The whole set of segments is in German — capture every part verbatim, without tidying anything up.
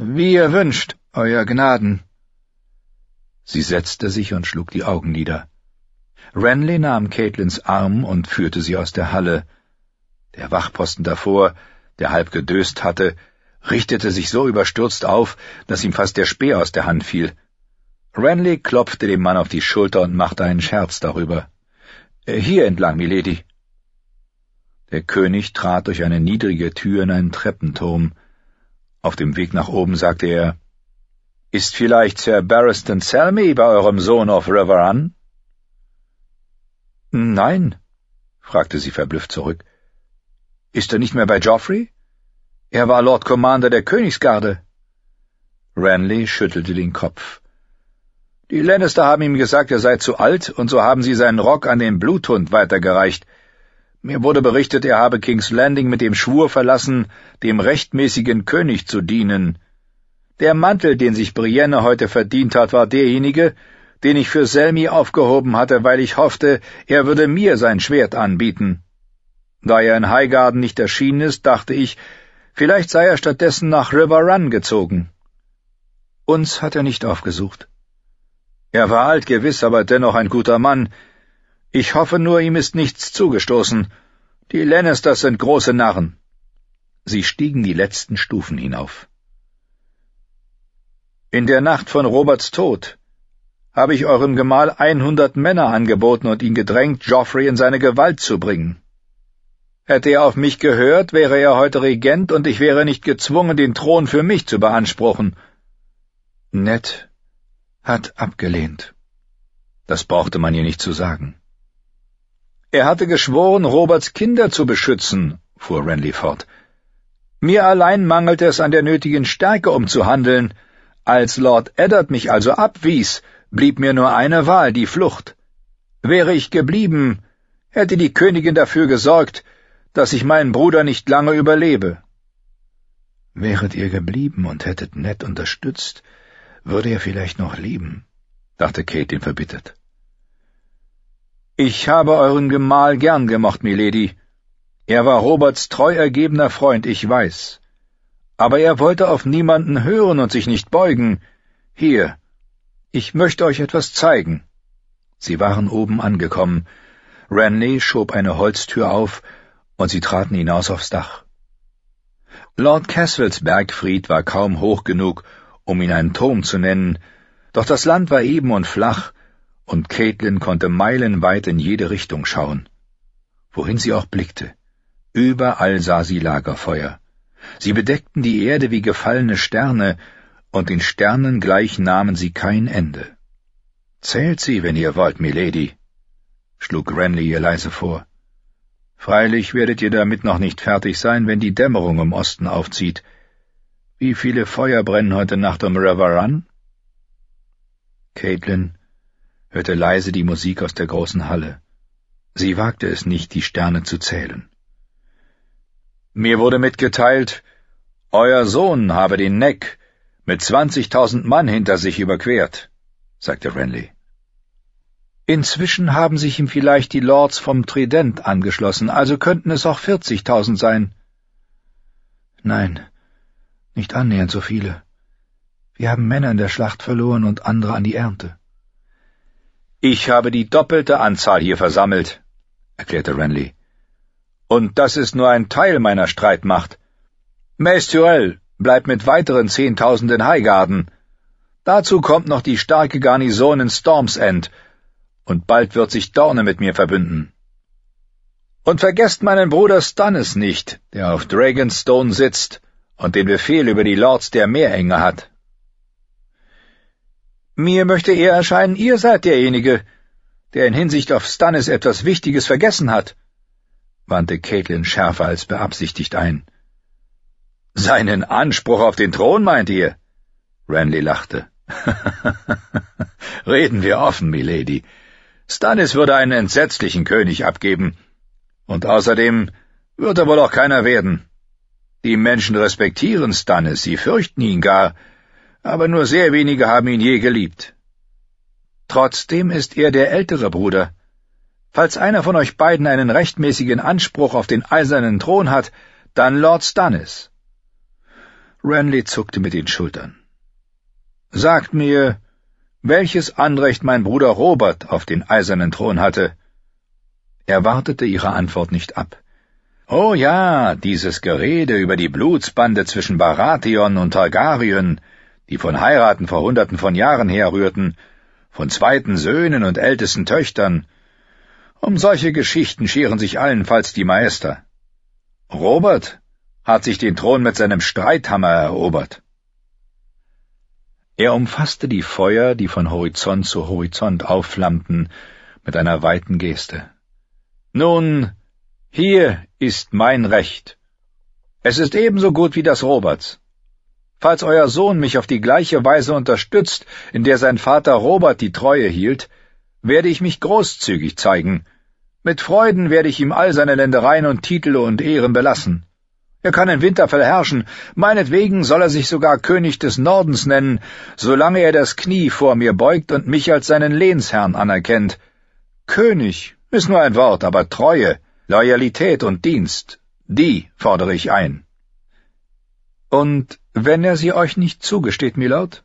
»Wie ihr wünscht, Euer Gnaden.« Sie setzte sich und schlug die Augen nieder. Renly nahm Caitlins Arm und führte sie aus der Halle. Der Wachposten davor, der halb gedöst hatte, richtete sich so überstürzt auf, dass ihm fast der Speer aus der Hand fiel. Renly klopfte dem Mann auf die Schulter und machte einen Scherz darüber. »Hier entlang, Milady.« Der König trat durch eine niedrige Tür in einen Treppenturm. Auf dem Weg nach oben sagte er, »Ist vielleicht Sir Barristan Selmy bei eurem Sohn auf Riverrun?« »Nein«, fragte sie verblüfft zurück. »Ist er nicht mehr bei Joffrey? Er war Lord Commander der Königsgarde.« Renly schüttelte den Kopf. »Die Lannister haben ihm gesagt, er sei zu alt, und so haben sie seinen Rock an den Bluthund weitergereicht. Mir wurde berichtet, er habe King's Landing mit dem Schwur verlassen, dem rechtmäßigen König zu dienen. Der Mantel, den sich Brienne heute verdient hat, war derjenige, den ich für Selmy aufgehoben hatte, weil ich hoffte, er würde mir sein Schwert anbieten. Da er in Highgarden nicht erschienen ist, dachte ich, vielleicht sei er stattdessen nach Riverrun gezogen. Uns hat er nicht aufgesucht. Er war alt, gewiss, aber dennoch ein guter Mann. Ich hoffe nur, ihm ist nichts zugestoßen. Die Lannisters sind große Narren.« Sie stiegen die letzten Stufen hinauf. »In der Nacht von Roberts Tod habe ich eurem Gemahl einhundert Männer angeboten und ihn gedrängt, Joffrey in seine Gewalt zu bringen. Hätte er auf mich gehört, wäre er heute Regent, und ich wäre nicht gezwungen, den Thron für mich zu beanspruchen. Ned hat abgelehnt. Das brauchte man ihr nicht zu sagen. Er hatte geschworen, Roberts Kinder zu beschützen«, fuhr Renly fort. »Mir allein mangelte es an der nötigen Stärke, um zu handeln. Als Lord Eddard mich also abwies, blieb mir nur eine Wahl, die Flucht. Wäre ich geblieben, hätte die Königin dafür gesorgt, dass ich meinen Bruder nicht lange überlebe.« »Wäret ihr geblieben und hättet Ned unterstützt, würde er vielleicht noch leben«, dachte Caitlin verbittert. »Ich habe euren Gemahl gern gemocht, Milady. Er war Roberts treu ergebener Freund, ich weiß. Aber er wollte auf niemanden hören und sich nicht beugen. Hier, ich möchte euch etwas zeigen.« Sie waren oben angekommen. Renly schob eine Holztür auf, und sie traten hinaus aufs Dach. Lord Caswells Bergfried war kaum hoch genug, um ihn einen Turm zu nennen, doch das Land war eben und flach, und Caitlin konnte meilenweit in jede Richtung schauen. Wohin sie auch blickte, überall sah sie Lagerfeuer. Sie bedeckten die Erde wie gefallene Sterne, und den Sternen gleich nahmen sie kein Ende. »Zählt sie, wenn ihr wollt, Milady«, schlug Renly ihr leise vor. »Freilich werdet ihr damit noch nicht fertig sein, wenn die Dämmerung im Osten aufzieht. Wie viele Feuer brennen heute Nacht um Riverrun?« Caitlin hörte leise die Musik aus der großen Halle. Sie wagte es nicht, die Sterne zu zählen. »Mir wurde mitgeteilt, euer Sohn habe den Neck mit zwanzigtausend Mann hinter sich überquert«, sagte Renly. »Inzwischen haben sich ihm vielleicht die Lords vom Trident angeschlossen, also könnten es auch vierzigtausend sein.« »Nein, nicht annähernd so viele. Wir haben Männer in der Schlacht verloren und andere an die Ernte.« »Ich habe die doppelte Anzahl hier versammelt«, erklärte Renly. »Und das ist nur ein Teil meiner Streitmacht. Mace Tyrell bleibt mit weiteren zehntausend in Highgarden. Dazu kommt noch die starke Garnison in Storm's End, und bald wird sich Dorne mit mir verbünden. Und vergesst meinen Bruder Stannis nicht, der auf Dragonstone sitzt und den Befehl über die Lords der Meerenge hat.« »Mir möchte eher erscheinen, ihr seid derjenige, der in Hinsicht auf Stannis etwas Wichtiges vergessen hat«, wandte Caitlin schärfer als beabsichtigt ein. »Seinen Anspruch auf den Thron, meint ihr?« Renly lachte. »Reden wir offen, Milady. Stannis würde einen entsetzlichen König abgeben, und außerdem wird er wohl auch keiner werden. Die Menschen respektieren Stannis, sie fürchten ihn gar, aber nur sehr wenige haben ihn je geliebt. Trotzdem ist er der ältere Bruder. Falls einer von euch beiden einen rechtmäßigen Anspruch auf den eisernen Thron hat, dann Lord Stannis.« Renly zuckte mit den Schultern. »Sagt mir, welches Anrecht mein Bruder Robert auf den eisernen Thron hatte?« Er wartete ihre Antwort nicht ab. »Oh ja, dieses Gerede über die Blutsbande zwischen Baratheon und Targaryen, die von Heiraten vor Hunderten von Jahren herrührten, von zweiten Söhnen und ältesten Töchtern. Um solche Geschichten scheren sich allenfalls die Maester. Robert hat sich den Thron mit seinem Streithammer erobert.« Er umfasste die Feuer, die von Horizont zu Horizont aufflammten, mit einer weiten Geste. »Nun, hier ist mein Recht. Es ist ebenso gut wie das Roberts. Falls euer Sohn mich auf die gleiche Weise unterstützt, in der sein Vater Robert die Treue hielt, werde ich mich großzügig zeigen. Mit Freuden werde ich ihm all seine Ländereien und Titel und Ehren belassen. Er kann in Winterfell herrschen, meinetwegen soll er sich sogar König des Nordens nennen, solange er das Knie vor mir beugt und mich als seinen Lehnsherrn anerkennt. König ist nur ein Wort, aber Treue, Loyalität und Dienst, die fordere ich ein.« »Und wenn er sie euch nicht zugesteht, Milord?«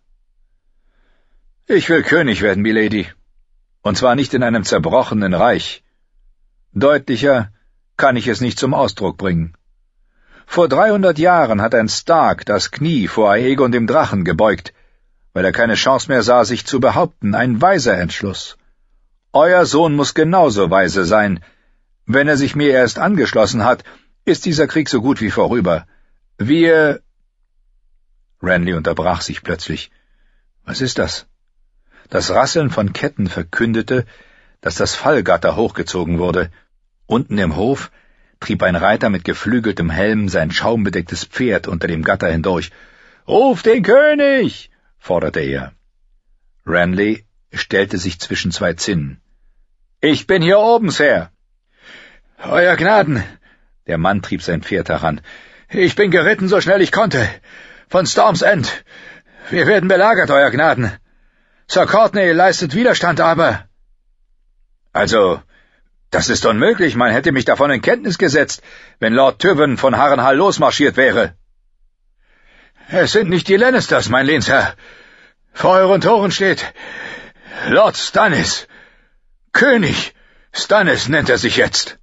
»Ich will König werden, Milady, und zwar nicht in einem zerbrochenen Reich. Deutlicher kann ich es nicht zum Ausdruck bringen. Vor dreihundert Jahren hat ein Stark das Knie vor Aegon dem Drachen gebeugt, weil er keine Chance mehr sah, sich zu behaupten, ein weiser Entschluss. Euer Sohn muss genauso weise sein. Wenn er sich mir erst angeschlossen hat, ist dieser Krieg so gut wie vorüber. Wir...« Renly unterbrach sich plötzlich. »Was ist das?« Das Rasseln von Ketten verkündete, dass das Fallgatter hochgezogen wurde. Unten im Hof trieb ein Reiter mit geflügeltem Helm sein schaumbedecktes Pferd unter dem Gatter hindurch. »Ruf den König!« forderte er. Renly stellte sich zwischen zwei Zinnen. »Ich bin hier oben, Sir!« »Euer Gnaden!« Der Mann trieb sein Pferd heran. »Ich bin geritten, so schnell ich konnte. Von Storm's End. Wir werden belagert, Euer Gnaden. Sir Courtenay leistet Widerstand, aber...« »Also, das ist unmöglich. Man hätte mich davon in Kenntnis gesetzt, wenn Lord Tywin von Harrenhal losmarschiert wäre.« »Es sind nicht die Lannisters, mein Lehnsherr. Vor euren Toren steht Lord Stannis. König Stannis nennt er sich jetzt.«